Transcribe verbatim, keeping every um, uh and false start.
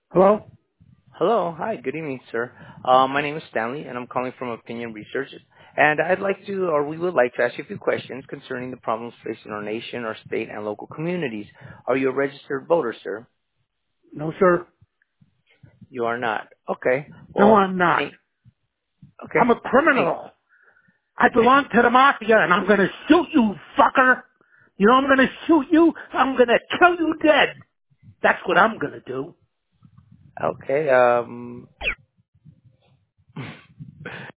Hello? Hello. Hi. Good evening, sir. Uh, my name is Stanley, and I'm calling from Opinion Research. And I'd like to, or we would like to ask you a few questions concerning the problems facing our nation, our state, and local communities. Are you a registered voter, sir? No, sir. You are not. Okay. No, Well, I'm not. hey, I'm okay. a Hey, criminal. I belong to the mafia, and I'm gonna shoot you, fucker. You know I'm gonna shoot you? I'm gonna kill you dead. That's what I'm gonna do. okay. Um,